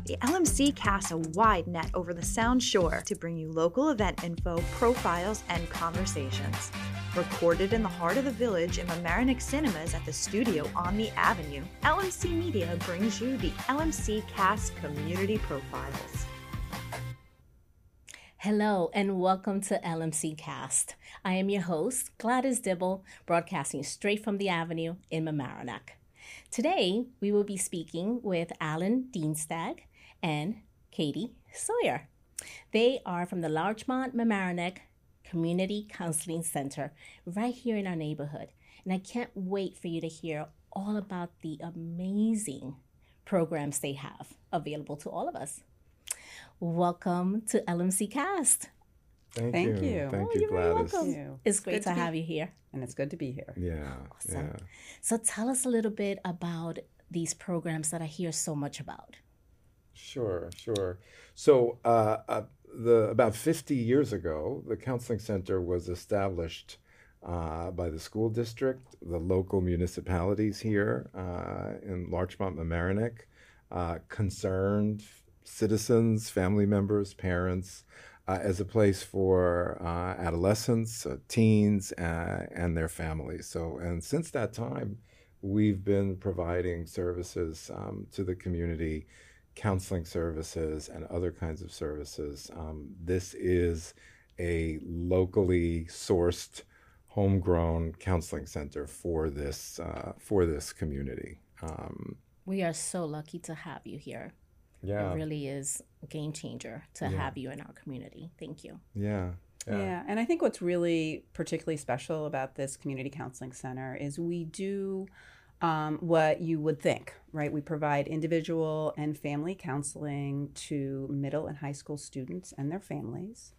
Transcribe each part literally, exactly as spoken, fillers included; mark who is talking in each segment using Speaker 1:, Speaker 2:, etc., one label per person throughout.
Speaker 1: The L M C casts a wide net over the Sound Shore to bring you local event info, profiles, and conversations. Recorded in the heart of the village in Mamaroneck Cinemas at the studio on the Avenue, L M C Media brings you the L M C Cast Community Profiles.
Speaker 2: Hello and welcome to L M C Cast. I am your host, Gladys Dibble, broadcasting straight from the Avenue in Mamaroneck. Today, we will be speaking with Alan Dienstag and Katie Sawyer. They are from the Larchmont Mamaroneck Community Counseling Center right here in our neighborhood. And I can't wait for you to hear all about the amazing programs they have available to all of us. Welcome to L M C Cast.
Speaker 3: Thank,
Speaker 4: Thank
Speaker 3: you.
Speaker 4: you.
Speaker 3: Thank
Speaker 2: Oh,
Speaker 3: you,
Speaker 2: you're very
Speaker 3: Gladys.
Speaker 2: welcome.
Speaker 4: you.
Speaker 2: It's great
Speaker 4: Good
Speaker 2: to,
Speaker 4: to be-
Speaker 2: have you here.
Speaker 4: And it's good to be here.
Speaker 3: Yeah.
Speaker 2: Awesome.
Speaker 3: Yeah.
Speaker 2: So tell us a little bit about these programs that I hear so much about.
Speaker 3: Sure, sure. So, uh, uh, the about fifty years ago, the counseling center was established uh, by the school district, the local municipalities here uh, in Larchmont, Mamaroneck, uh, concerned citizens, family members, parents, uh, as a place for uh, adolescents, uh, teens, uh, and their families. So, and since that time, we've been providing services um, to the community, counseling services and other kinds of services. Um, this is a locally sourced, homegrown counseling center for this uh, for this community. Um,
Speaker 2: We are so lucky to have you here.
Speaker 3: yeah,
Speaker 2: It really is a game changer to
Speaker 3: Yeah.
Speaker 2: have you in our community. Thank you.
Speaker 3: yeah,
Speaker 4: Yeah.
Speaker 3: yeah,
Speaker 4: And I think what's really particularly special about this community counseling center is we do um, what you would think, right? We provide individual and family counseling to middle and high school students and their families.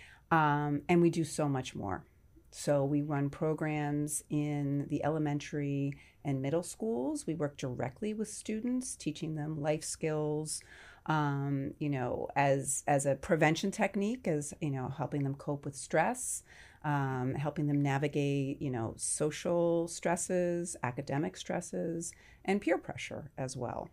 Speaker 4: Um, and we do so much more. So we run programs in the elementary and middle schools. We work directly with students, teaching them life skills, um, you know, as as a prevention technique, as, you know, helping them cope with stress, um, helping them navigate, you know, social stresses, academic stresses, and peer pressure as well.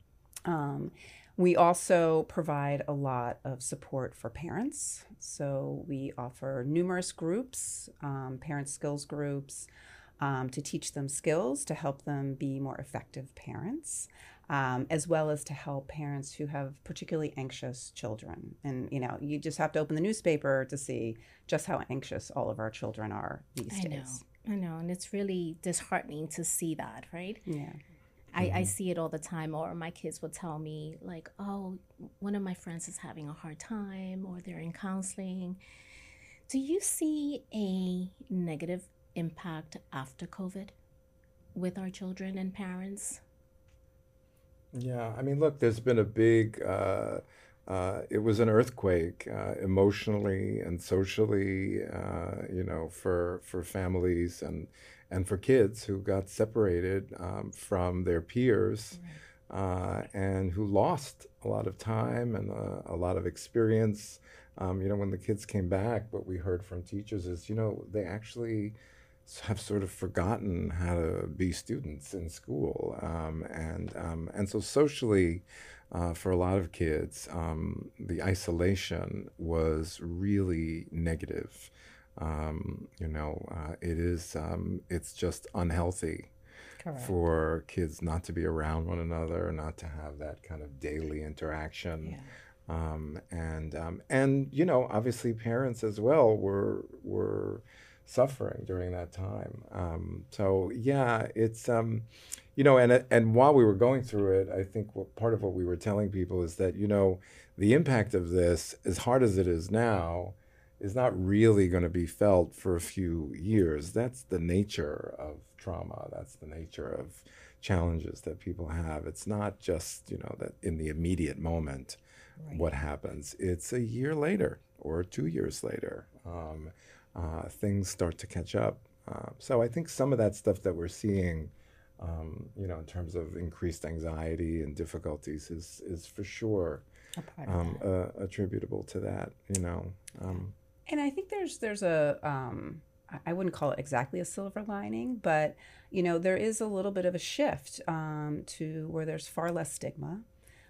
Speaker 4: Um, we also provide a lot of support for parents. So we offer numerous groups, um, parent skills groups, um, to teach them skills to help them be more effective parents, um, as well as to help parents who have particularly anxious children. And, you know, you just have to open the newspaper to see just how anxious all of our children are these
Speaker 2: I know.
Speaker 4: days.
Speaker 2: I know. And it's really disheartening to see that, right?
Speaker 4: Yeah.
Speaker 2: I, I see it all the time, or my kids will tell me, like, oh, one of my friends is having a hard time, or they're in counseling. Do you see a negative impact after COVID with our children and parents?
Speaker 3: yeah. I mean, look, there's been a big. Uh, uh, it was an earthquake, uh, emotionally and socially. Uh, you know, for for families and. and for kids who got separated um, from their peers uh, and who lost a lot of time and uh, a lot of experience. Um, you know, when the kids came back, what we heard from teachers is, you know, they actually have sort of forgotten how to be students in school. Um, and, um, and so socially, uh, for a lot of kids, um, the isolation was really negative. Um, you know, uh, it is, um, it's just unhealthy
Speaker 2: Correct.
Speaker 3: for kids not to be around one another, not to have that kind of daily interaction.
Speaker 2: Yeah.
Speaker 3: Um, and, um, and, you know, obviously parents as well were, were suffering during that time. Um, so yeah, it's, um, you know, and, and while we were going through it, I think what, part of what we were telling people is that, you know, the impact of this, as hard as it is now, is not really going to be felt for a few years. That's the nature of trauma. That's the nature of challenges that people have. It's not just, you know, that in the immediate moment,
Speaker 2: Right.
Speaker 3: what happens. It's a year later or two years later. Um, uh, things start to catch up. Uh, so I think some of that stuff that we're seeing, um, you know, in terms of increased anxiety and difficulties is, is for sure
Speaker 2: A part of
Speaker 3: um,
Speaker 2: that.
Speaker 3: uh, attributable to that, you know. Um,
Speaker 4: And I think there's there's a um, I wouldn't call it exactly a silver lining, but you know there is a little bit of a shift um, to where there's far less stigma.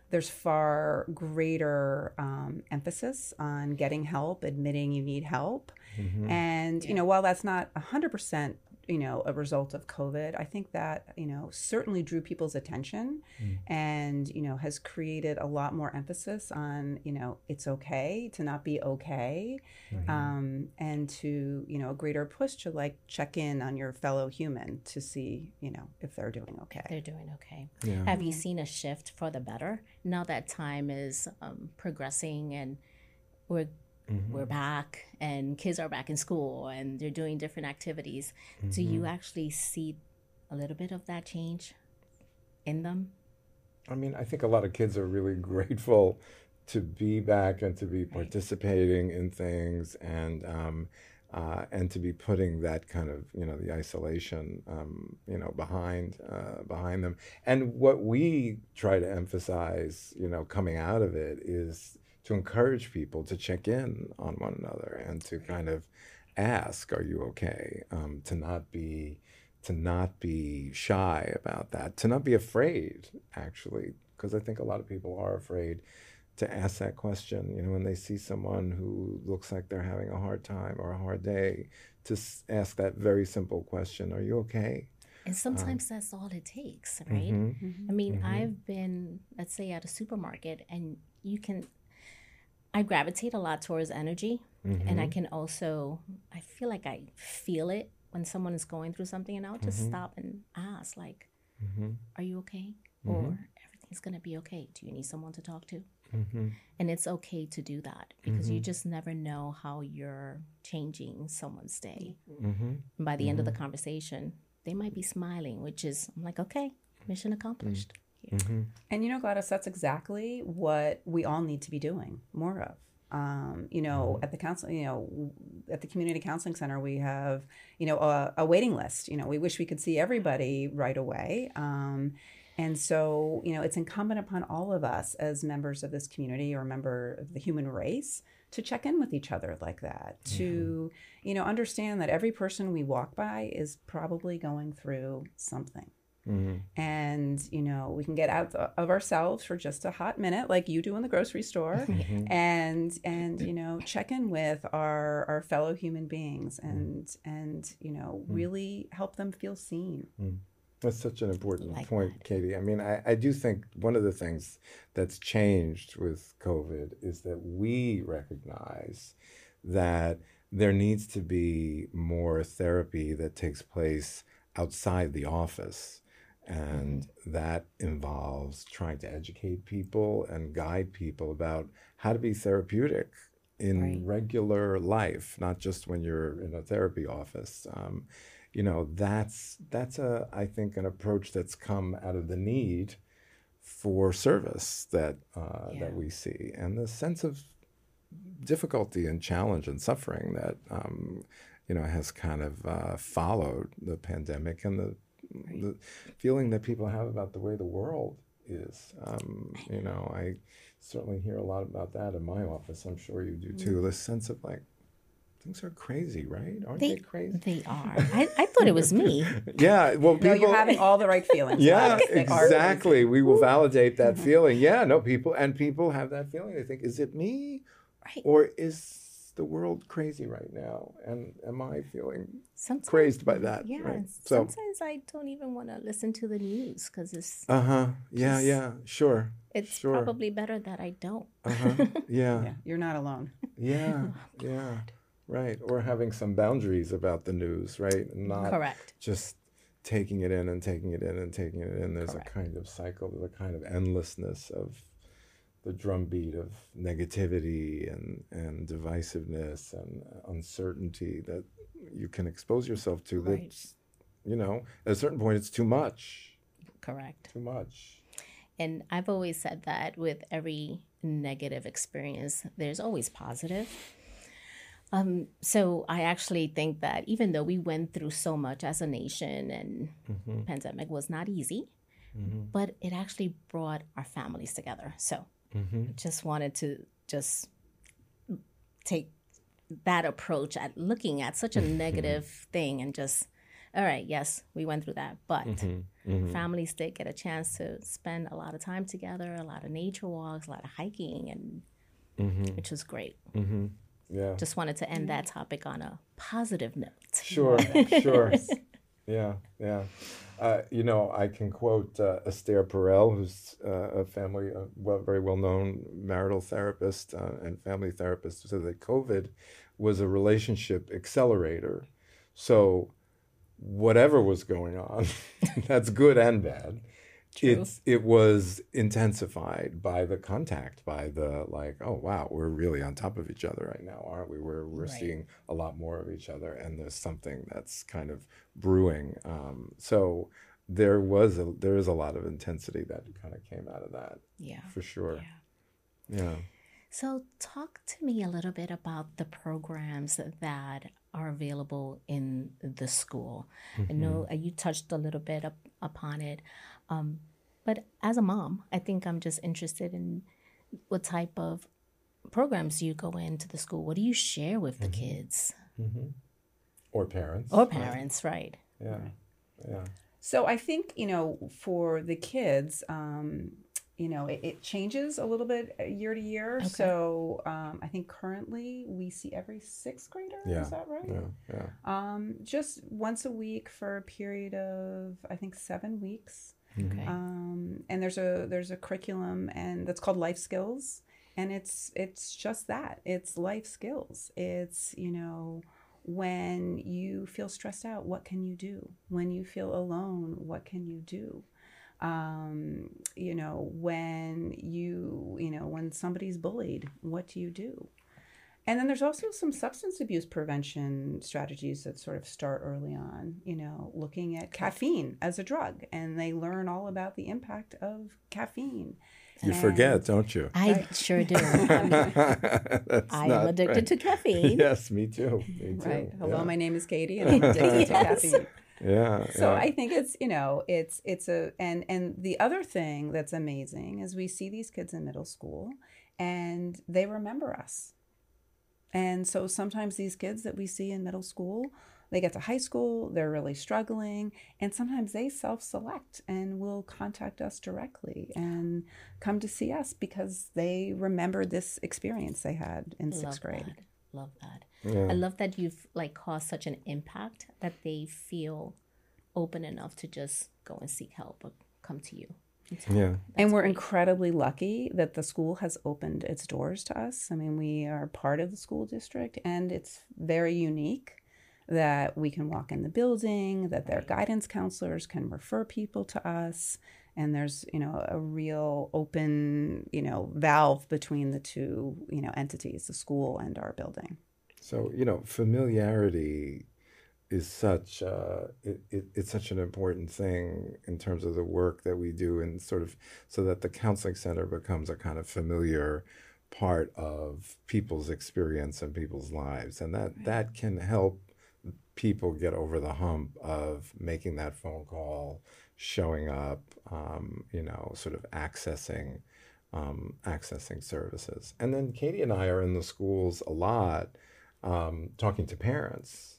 Speaker 4: there's far greater um, emphasis on getting help, admitting you need help. Mm-hmm. And, yeah. you know, while that's not one hundred percent, you know, a result of COVID, I think that, you know, certainly drew people's attention mm. and, you know, has created a lot more emphasis on, you know, it's okay to not be okay. Mm-hmm. Um, and to, you know, a greater push to like check in on your fellow human to see, you know, if they're doing okay.
Speaker 2: They're doing okay.
Speaker 3: Yeah.
Speaker 2: Have you seen a shift for the better now that time is um, progressing and we're Mm-hmm. we're back and kids are back in school and they're doing different activities. Mm-hmm. Do you actually see a little bit of that change in them?
Speaker 3: I mean, I think a lot of kids are really grateful to be back and to be participating right. in things and um, uh, and to be putting that kind of, you know, the isolation, um, you know, behind uh, behind them. And what we try to emphasize, you know, coming out of it is to encourage people to check in on one another and to kind of ask, "Are you okay?" Um, to not be, to not be shy about that, to not be afraid, actually, because I think a lot of people are afraid to ask that question. You know, when they see someone who looks like they're having a hard time or a hard day, to s- ask that very simple question, "Are you okay?"
Speaker 2: And sometimes um, that's all it takes, right?
Speaker 3: Mm-hmm,
Speaker 2: mm-hmm. I mean,
Speaker 3: mm-hmm.
Speaker 2: I've been, let's say, at a supermarket, and you can. I gravitate a lot towards energy, mm-hmm. and I can also, I feel like I feel it when someone is going through something, and I'll just mm-hmm. stop and ask, like, mm-hmm. "Are you okay?" Mm-hmm. Or "Everything's going to be okay. Do you need someone to talk to?" Mm-hmm. And it's okay to do that because mm-hmm. you just never know how you're changing someone's day. Mm-hmm. And by the mm-hmm. end of the conversation, they might be smiling, which is, I'm like, okay, mission accomplished. Mm-hmm.
Speaker 4: Mm-hmm. And you know, Gladys, that's exactly what we all need to be doing more of. Um, you know, mm-hmm. at the council, you know, at the community counseling center, we have, you know, a, a waiting list. You know, we wish we could see everybody right away. Um, and so, you know, it's incumbent upon all of us as members of this community or a member of the human race to check in with each other like that, mm-hmm. to, you know, understand that every person we walk by is probably going through something. Mm-hmm. And, you know, we can get out of ourselves for just a hot minute, like you do in the grocery store, mm-hmm. and, and, you know, check in with our, our fellow human beings and, mm-hmm. and, you know, mm-hmm. really help them feel seen.
Speaker 3: Mm-hmm. That's such an important
Speaker 2: like
Speaker 3: point,
Speaker 2: that.
Speaker 3: Katie. I mean, I, I do think one of the things that's changed with COVID is that we recognize that there needs to be more therapy that takes place outside the office. And mm-hmm. that involves trying to educate people and guide people about how to be therapeutic in right. regular life, not just when you're in a therapy office. Um, you know, that's that's a I think an approach that's come out of the need for service that uh, yeah. that we see, and the sense of difficulty and challenge and suffering that um, you know has kind of uh, followed the pandemic and the. Right. The feeling that people have about the way the world is. Um, you know, I certainly hear a lot about that in my office. I'm sure you do too. This sense of like, things are crazy, right? Aren't they, they crazy?
Speaker 2: They are. I, I thought it was me.
Speaker 3: Yeah. Well, people.
Speaker 4: No, you're having all the right feelings.
Speaker 3: Yeah, exactly. We will validate that feeling. Yeah, no, people, and people have that feeling. They think, is it me?
Speaker 2: Right.
Speaker 3: Or is the world crazy right now, and am I feeling
Speaker 2: sometimes,
Speaker 3: crazed by that?
Speaker 2: Yeah,
Speaker 3: right?
Speaker 2: so, sometimes I don't even want to listen to the news because it's
Speaker 3: uh huh yeah yeah sure
Speaker 2: it's
Speaker 3: sure.
Speaker 2: probably better that I don't.
Speaker 3: Uh huh yeah.
Speaker 4: Yeah, you're not alone.
Speaker 3: Yeah,
Speaker 2: oh,
Speaker 3: yeah, right. Or having some boundaries about the news, right? Not
Speaker 2: correct.
Speaker 3: Just taking it in and taking it in and taking it in. There's
Speaker 2: Correct.
Speaker 3: a kind of cycle, there's a kind of endlessness of the drumbeat of negativity and, and divisiveness and uncertainty that you can expose yourself to.
Speaker 2: Right.
Speaker 3: That's, you know, at a certain point, it's too much.
Speaker 2: Correct.
Speaker 3: Too much.
Speaker 2: And I've always said that with every negative experience, there's always positive. Um, so I actually think that even though we went through so much as a nation and mm-hmm. pandemic was not easy, mm-hmm. but it actually brought our families together. So mm-hmm. I just wanted to just take that approach at looking at such a negative thing and just all right, yes, we went through that, but
Speaker 3: Mm-hmm. Mm-hmm.
Speaker 2: families did get a chance to spend a lot of time together, a lot of nature walks, a lot of hiking, and
Speaker 3: Mm-hmm.
Speaker 2: which was great.
Speaker 3: Mm-hmm. Yeah.
Speaker 2: Just wanted to end that topic on a positive note.
Speaker 3: Sure, sure. Yeah, yeah. Uh, you know, I can quote uh, Esther Perel, who's uh, a family, uh, well, very well-known marital therapist uh, and family therapist, who said that COVID was a relationship accelerator. So whatever was going on, that's good and bad.
Speaker 2: True.
Speaker 3: It's it was intensified by the contact, by the like, oh wow, we're really on top of each other right now, aren't we? We're we're
Speaker 2: Right.
Speaker 3: seeing a lot more of each other, and there's something that's kind of brewing. Um, so there was a there is a lot of intensity that kind of came out of that,
Speaker 2: Yeah.
Speaker 3: for sure.
Speaker 2: Yeah.
Speaker 3: Yeah.
Speaker 2: So, talk to me a little bit about the programs that are available in the school. I know uh, you touched a little bit up, upon it, um, but as a mom, I think I'm just interested in what type of programs you go into the school. What do you share with the kids
Speaker 3: Mm-hmm. Or parents.
Speaker 2: or
Speaker 3: right?
Speaker 2: parents, right?
Speaker 3: Yeah. Yeah.
Speaker 4: So I think, you know, for the kids, um, you know, it, it changes a little bit uh, year to year.
Speaker 2: Okay.
Speaker 4: So um, I think currently we see every sixth grader.
Speaker 3: Yeah.
Speaker 4: Is that right?
Speaker 3: Yeah. Yeah.
Speaker 4: Um, just once a week for a period of, I think, seven weeks.
Speaker 2: Okay.
Speaker 4: Um, and there's a there's a curriculum and that's called Life Skills, and it's it's just that. It's life skills. It's, you know, when you feel stressed out, what can you do? When you feel alone, what can you do? Um, you know, when you, you know, when somebody's bullied, what do you do? And then there's also some substance abuse prevention strategies that sort of start early on, you know, looking at caffeine as a drug, and they learn all about the impact of caffeine.
Speaker 3: You
Speaker 4: And-
Speaker 3: forget, don't you?
Speaker 2: I sure do. I mean,
Speaker 3: That's
Speaker 2: I am
Speaker 3: not
Speaker 2: addicted
Speaker 3: right.
Speaker 2: to caffeine.
Speaker 3: Yes, me too. Me too.
Speaker 4: Right. Hello,
Speaker 3: yeah.
Speaker 4: my name is Katie, and I'm addicted
Speaker 2: Yes.
Speaker 4: to caffeine.
Speaker 3: Yeah.
Speaker 4: So
Speaker 3: yeah.
Speaker 4: I think it's, you know, it's it's a and and the other thing that's amazing is we see these kids in middle school and they remember us. And so sometimes these kids that we see in middle school, they get to high school, they're really struggling, and sometimes they self-select and will contact us directly and come to see us because they remember this experience they had in sixth
Speaker 2: Love
Speaker 4: grade.
Speaker 2: that. Love that.
Speaker 3: Yeah.
Speaker 2: I love that you've like caused such an impact that they feel open enough to just go and seek help or come to you.
Speaker 3: Yeah.
Speaker 4: And we're incredibly lucky that the school has opened its doors to us. I mean, we are part of the school district, and it's very unique that we can walk in the building, that their guidance counselors can refer people to us, and there's, you know, a real open, you know, valve between the two, you know, entities, the school and our building.
Speaker 3: So, you know, familiarity is such uh, it, it, it's such an important thing in terms of the work that we do, and sort of so that the counseling center becomes a kind of familiar part of people's experience and people's lives, and that that can help people get over the hump of making that phone call, showing up, um, you know, sort of accessing um, accessing services. And then Katie and I are in the schools a lot, um, talking to parents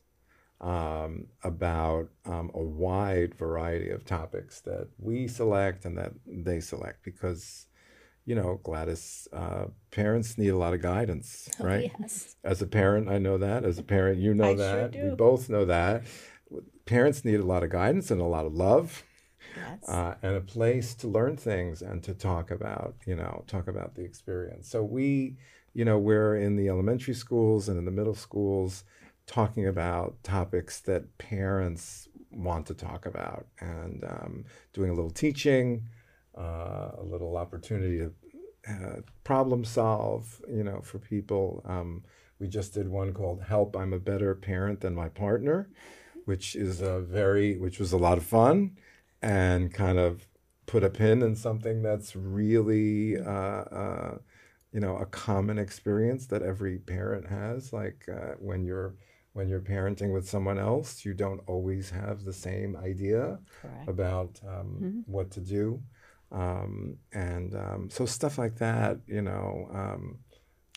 Speaker 3: um, about um, a wide variety of topics that we select and that they select, because, you know, Gladys, uh, parents need a lot of guidance,
Speaker 2: Oh,
Speaker 3: right?
Speaker 2: yes.
Speaker 3: As a parent, I know that. As a parent, you know
Speaker 4: I sure
Speaker 3: that. We
Speaker 4: do.
Speaker 3: both know that. Parents need a lot of guidance and a lot of love,
Speaker 2: Yes.
Speaker 3: uh, and a place to learn things and to talk about, you know, talk about the experience. So we, you know, we're in the elementary schools and in the middle schools talking about topics that parents want to talk about, and um, doing a little teaching, uh, a little opportunity to uh, problem solve, you know, for people. Um, we just did one called "Help! I'm a Better Parent Than My Partner," which is a very, which was a lot of fun, and kind of put a pin in something that's really, uh, uh, you know, a common experience that every parent has. Like uh, when you're when you're parenting with someone else, you don't always have the same idea
Speaker 2: Correct.
Speaker 3: about um, what to do. Um, and um, so stuff like that, you know, um,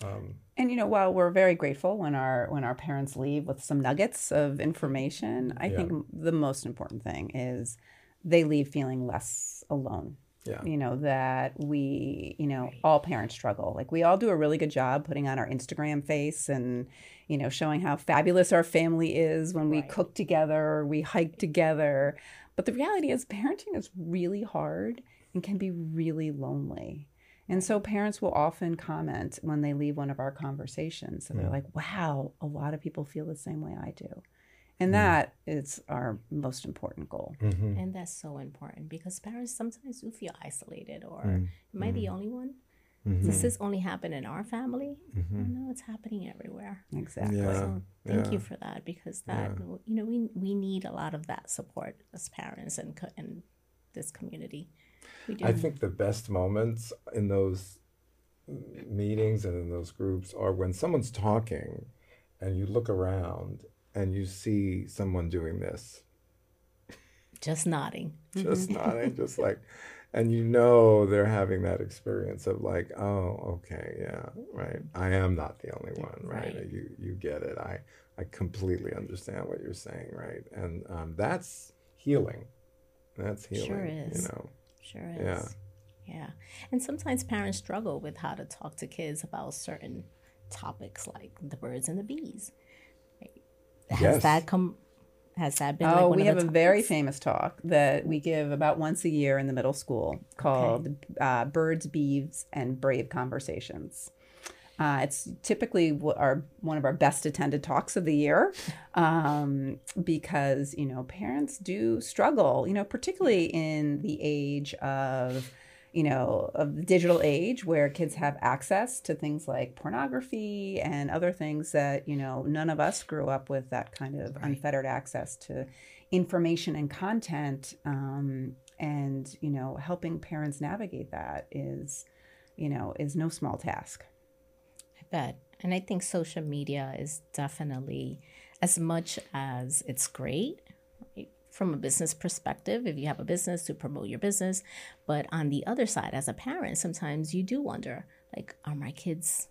Speaker 3: Um,
Speaker 4: And you know, while we're very grateful when our when our parents leave with some nuggets of information, I
Speaker 3: Yeah.
Speaker 4: think the most important thing is they leave feeling less alone.
Speaker 3: yeah.
Speaker 4: You know, that we, you know, all parents struggle. Like we all do a really good job putting on our Instagram face and, you know, showing how fabulous our family is when we
Speaker 2: Right.
Speaker 4: cook together, we hike together. But the reality is parenting is really hard and can be really lonely. And so parents will often comment when they leave one of our conversations. So they're
Speaker 3: Mm.
Speaker 4: like, wow, a lot of people feel the same way I do. And that is our most important goal.
Speaker 3: Mhm.
Speaker 2: And that's so important because parents sometimes do feel isolated or
Speaker 3: Mm.
Speaker 2: am I the only one?
Speaker 3: Mhm.
Speaker 2: Does this only happen in our family?
Speaker 3: Mhm.
Speaker 2: Oh, no, it's happening everywhere.
Speaker 4: Exactly.
Speaker 3: Yeah.
Speaker 2: So thank
Speaker 3: yeah.
Speaker 2: you for that because that, you know, we, we need a lot of that support as parents and, co- and this community. We do.
Speaker 3: I think the best moments in those meetings and in those groups are when someone's talking and you look around and you see someone doing this,
Speaker 2: Just nodding.
Speaker 3: just nodding, just like, and you know they're having that experience of like, oh, okay, yeah, right. I am not the only one, right?
Speaker 2: Right.
Speaker 3: You you get it. I I completely understand what you're saying, right? And um, that's healing. That's healing.
Speaker 2: Sure is.
Speaker 3: You know.
Speaker 2: Sure is.
Speaker 3: Yeah.
Speaker 2: Yeah. And sometimes parents struggle with how to talk to kids about certain topics like the birds and the bees. Right? Has
Speaker 3: Yes.
Speaker 2: that come has that been like
Speaker 4: Oh,
Speaker 2: one
Speaker 4: we
Speaker 2: of
Speaker 4: have
Speaker 2: the
Speaker 4: a very
Speaker 2: topics?
Speaker 4: famous talk that we give about once a year in the middle school called uh, Birds, Bees, and Brave Conversations. Uh, it's typically w- our one of our best attended talks of the year um, because, you know, parents do struggle, you know, particularly in the age of, you know, of the digital age where kids have access to things like pornography and other things that, you know, none of us grew up with that kind of unfettered access to information and content. Um, and, you know, helping parents navigate that is, you know, is no small task.
Speaker 2: I bet. And I think social media is definitely, as much as it's great, right, from a business perspective, if you have a business to promote your business, but on the other side, as a parent, sometimes you do wonder, like, are my kids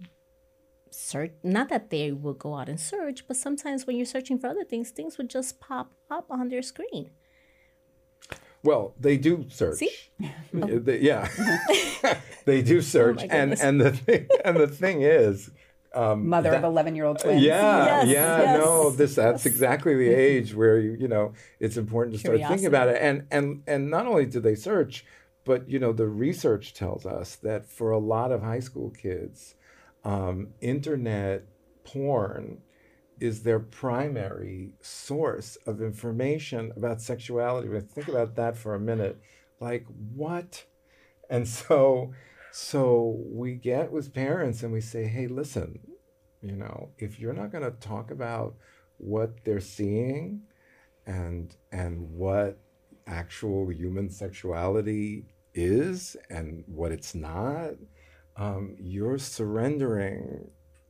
Speaker 2: search? Not that they will go out and search, but sometimes when you're searching for other things, things would just pop up on their screen.
Speaker 3: Well, they do search.
Speaker 2: See?
Speaker 3: They- yeah, they do search,
Speaker 2: my
Speaker 3: and
Speaker 2: goodness.
Speaker 3: and the thing, and the thing is, um,
Speaker 4: Mother
Speaker 3: that-
Speaker 4: of eleven-year-old twins.
Speaker 3: yeah,
Speaker 2: Yes,
Speaker 3: yeah,
Speaker 2: yes,
Speaker 3: no, this that's exactly the age where you you know it's important to start thinking about it, and and and not only do they search, but you know the research tells us that for a lot of high school kids, um, internet porn is their primary source of information about sexuality. But think about that for a minute. Like, what? And so, so we get with parents and we say, hey, listen, you know, if you're not going to talk about what they're seeing and and what actual human sexuality is and what it's not, um, you're surrendering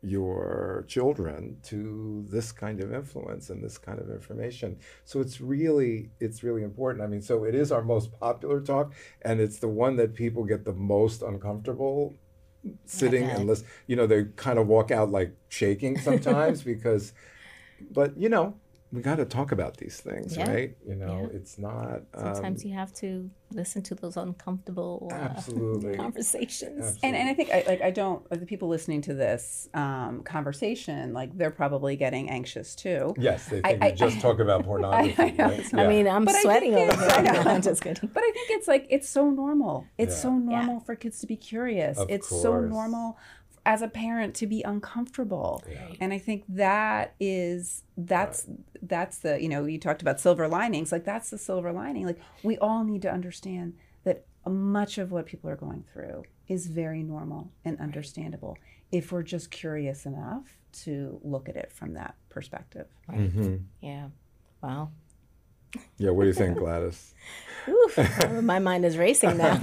Speaker 3: your children to this kind of influence and this kind of information. So it's really, it's really important. I mean, so it is our most popular talk, and it's the one that people get the most uncomfortable sitting
Speaker 2: bet.
Speaker 3: and listen. You know, they kind of walk out like shaking sometimes because, but you know, we got to talk about these things,
Speaker 2: Yeah.
Speaker 3: right? You know,
Speaker 2: Yeah.
Speaker 3: it's not.
Speaker 2: Sometimes
Speaker 3: um,
Speaker 2: you have to listen to those uncomfortable uh,
Speaker 3: Absolutely.
Speaker 2: conversations.
Speaker 3: Absolutely.
Speaker 4: And, and I think I, like I don't the people listening to this um, conversation, like they're probably getting anxious too.
Speaker 3: Yes, they
Speaker 4: I-
Speaker 3: think
Speaker 4: I-
Speaker 3: we just talk about pornography.
Speaker 4: I know.
Speaker 3: right?
Speaker 2: I
Speaker 3: Yeah.
Speaker 2: mean, I'm
Speaker 4: But I
Speaker 2: sweating
Speaker 4: think
Speaker 2: over
Speaker 4: it's- I
Speaker 2: here.
Speaker 4: know.
Speaker 2: I'm just kidding.
Speaker 4: But I think it's like it's so normal. It's
Speaker 3: Yeah.
Speaker 4: so normal
Speaker 2: Yeah.
Speaker 4: for kids to be curious.
Speaker 3: Of
Speaker 4: it's so
Speaker 3: course.
Speaker 4: normal as a parent to be uncomfortable.
Speaker 3: Yeah.
Speaker 4: And I think that is that's that's the, you know, you talked about silver linings, like that's the silver lining. Like we all need to understand that much of what people are going through is very normal and understandable if we're just curious enough to look at it from that perspective.
Speaker 3: Mhm.
Speaker 2: Yeah. Wow.
Speaker 3: Yeah, what do you think, Gladys?
Speaker 2: Oof. My mind is racing now.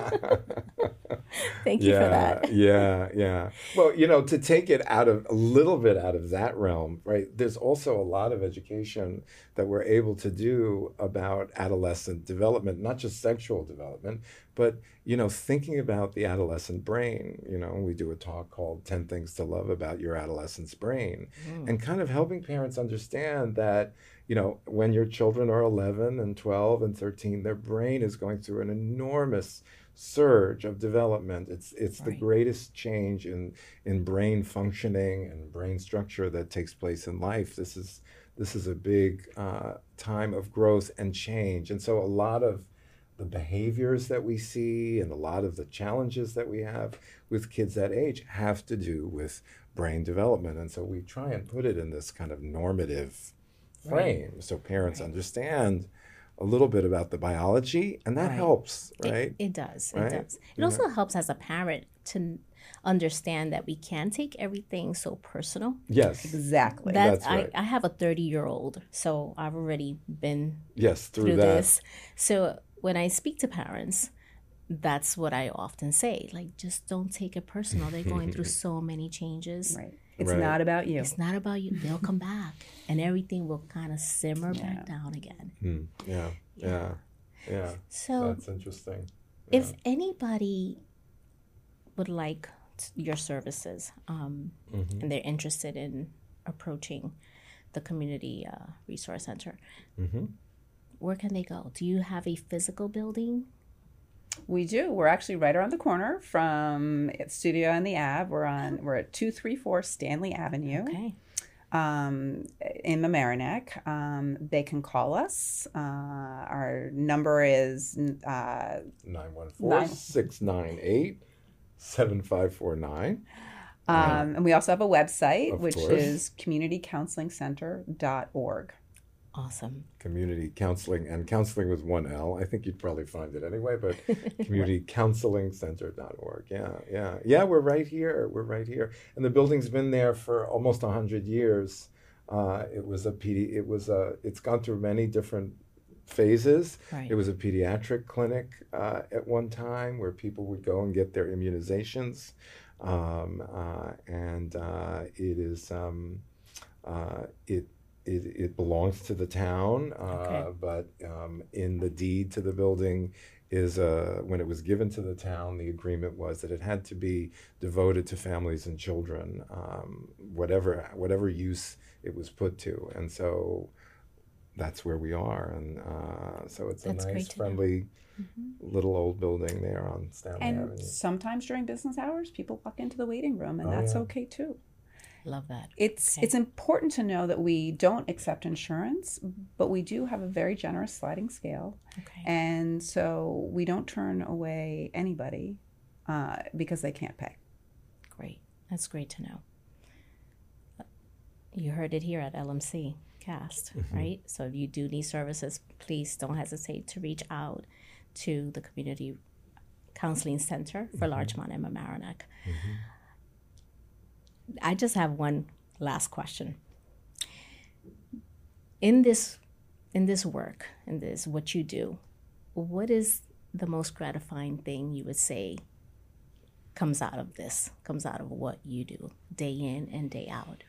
Speaker 2: Thank you
Speaker 3: yeah,
Speaker 2: for that.
Speaker 3: yeah, yeah. Well, you know, to take it out of a little bit out of that realm, right? There's also a lot of education that we're able to do about adolescent development, not just sexual development, But, you know, thinking about the adolescent brain, you know, we do a talk called ten Things to Love About Your Adolescent's Brain,
Speaker 2: Mm.
Speaker 3: and kind of helping parents understand that, you know, when your children are eleven and twelve and thirteen, their brain is going through an enormous surge of development. It's it's the
Speaker 2: Right.
Speaker 3: greatest change in in brain functioning and brain structure that takes place in life. This is this is a big uh, time of growth and change, and so a lot of the behaviors that we see and a lot of the challenges that we have with kids that age have to do with brain development, and so we try and put it in this kind of normative frame, so parents
Speaker 2: Right.
Speaker 3: understand a little bit about the biology, and that
Speaker 2: Right.
Speaker 3: helps,
Speaker 2: It-
Speaker 3: right?
Speaker 2: It, does.
Speaker 3: Right?
Speaker 2: It does. It
Speaker 3: Yeah.
Speaker 2: also helps as a parent to understand that we can't take everything so personal.
Speaker 3: Yes,
Speaker 4: Exactly.
Speaker 2: That's,
Speaker 3: That's right.
Speaker 2: I, I have a thirty year old, so I've already been
Speaker 3: yes, through,
Speaker 2: through
Speaker 3: that.
Speaker 2: this. So when I speak to parents, that's what I often say. Like, just don't take it personal. They're going through so many changes.
Speaker 4: Right. It's
Speaker 3: Right.
Speaker 4: not about you.
Speaker 2: It's not about you. They'll come back and everything will kind of simmer
Speaker 4: Yeah.
Speaker 2: back down again.
Speaker 3: Hmm. Yeah, yeah, yeah.
Speaker 2: So
Speaker 3: That's interesting.
Speaker 2: if anybody would like t- your services um,
Speaker 3: Mhm.
Speaker 2: and they're interested in approaching the community uh, resource center,
Speaker 3: Mm-hmm.
Speaker 2: where can they go? Do you have a physical building?
Speaker 4: We do. We're actually right around the corner from Studio on the Ave. We're on. We're at two three four Stanley Avenue,
Speaker 2: Okay.
Speaker 4: um, in Mamaroneck. Um, they can call us. Uh, our number is uh,
Speaker 3: nine one four,
Speaker 4: Nine-
Speaker 3: six nine eight, seven five four nine.
Speaker 4: um, and we also have a website,
Speaker 3: Of
Speaker 4: which
Speaker 3: course.
Speaker 4: is community counseling center dot org.
Speaker 2: Awesome.
Speaker 3: Community counseling, and counseling with one L. I think you'd probably find it anyway, but community counseling center dot org. Yeah, yeah. Yeah, we're right here. We're right here. And the building's been there for almost one hundred years. Uh, it was a P D, it was a, it's gone through many different phases.
Speaker 2: Right.
Speaker 3: It was a pediatric clinic uh, at one time where people would go and get their immunizations. Um, uh, and uh, it is, um, uh, it, It, it belongs to the town, uh,
Speaker 2: Okay.
Speaker 3: but um, in the deed to the building is uh, when it was given to the town, the agreement was that it had to be devoted to families and children, um, whatever whatever use it was put to, and so that's where we are, and uh, so it's
Speaker 2: That's
Speaker 3: a
Speaker 2: great
Speaker 3: nice,
Speaker 2: to know.
Speaker 3: friendly little old building there on Stanley
Speaker 4: And
Speaker 3: Avenue.
Speaker 4: sometimes during business hours, people walk into the waiting room, and
Speaker 3: Oh,
Speaker 4: that's
Speaker 3: yeah.
Speaker 4: okay too.
Speaker 2: Love that.
Speaker 4: It's
Speaker 2: Okay.
Speaker 4: it's important to know that we don't accept insurance, but we do have a very generous sliding scale,
Speaker 2: Okay.
Speaker 4: and so we don't turn away anybody uh, because they can't pay.
Speaker 2: Great. That's great to know. You heard it here at L M C Cast, right? So if you do need services, please don't hesitate to reach out to the Community Counseling Center for Larchmont and Mamaroneck. I just have one last question. In this in this work, in this what you do, what is the most gratifying thing you would say comes out of this, comes out of what you do day in and day out?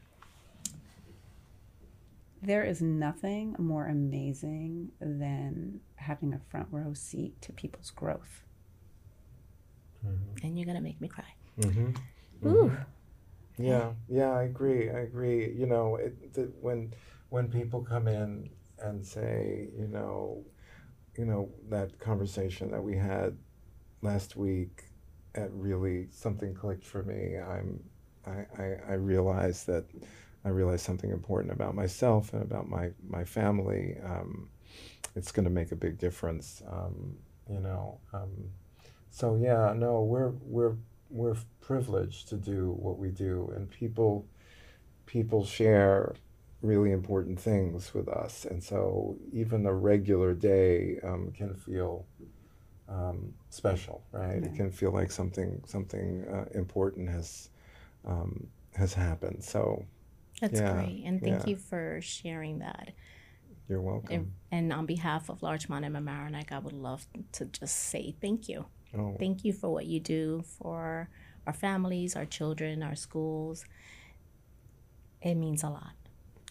Speaker 4: There is nothing more amazing than having a front row seat to people's growth.
Speaker 2: And you're gonna make me cry.
Speaker 3: Mm-hmm.
Speaker 2: Ooh.
Speaker 3: Yeah, yeah, I agree. I agree. You know, it, the, when when people come in and say, you know, you know that conversation that we had last week, it really something clicked for me. I'm, I, I, I realized that I realized something important about myself and about my my family. Um, it's going to make a big difference. Um, you know. Um, so yeah, no, we're we're we're privileged to do what we do, and people people share really important things with us, and so even a regular day um, can feel um, special, right? It
Speaker 4: Yeah.
Speaker 3: can feel like something something uh, important has um, has happened. So
Speaker 2: That's
Speaker 3: Yeah,
Speaker 2: great. And thank
Speaker 3: yeah.
Speaker 2: you for sharing that.
Speaker 3: you're welcome.
Speaker 2: And, and on behalf of Larchmont and Mamaroneck, I would love to just say thank you.
Speaker 3: Oh,
Speaker 2: Thank you for what you do for our families, our children, our schools. It means a lot.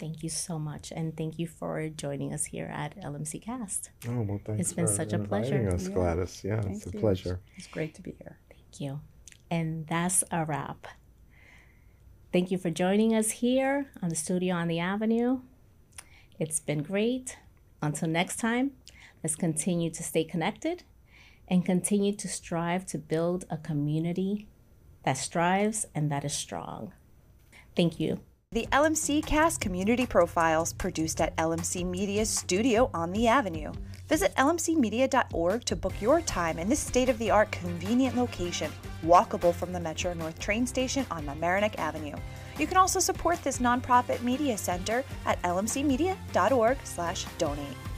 Speaker 2: Thank you so much. And thank you for joining us here at L M C Cast.
Speaker 3: Oh, well, thanks
Speaker 2: It's been
Speaker 3: for
Speaker 2: such a
Speaker 3: inviting
Speaker 2: pleasure.
Speaker 3: us,
Speaker 4: Yeah.
Speaker 3: Gladys. Yeah,
Speaker 4: Thank
Speaker 3: it's a
Speaker 4: you.
Speaker 3: pleasure.
Speaker 4: It's great to be here.
Speaker 2: Thank you. And that's a wrap. Thank you for joining us here on the studio on the Avenue. It's been great. Until next time, let's continue to stay connected and continue to strive to build a community that strives and that is strong. Thank you.
Speaker 1: The L M C Cast Community Profiles, produced at L M C Media's studio on the Avenue. Visit L M C media dot org to book your time in this state-of-the-art convenient location, walkable from the Metro North train station on Mamaroneck Avenue. You can also support this nonprofit media center at L M C media dot org slash donate.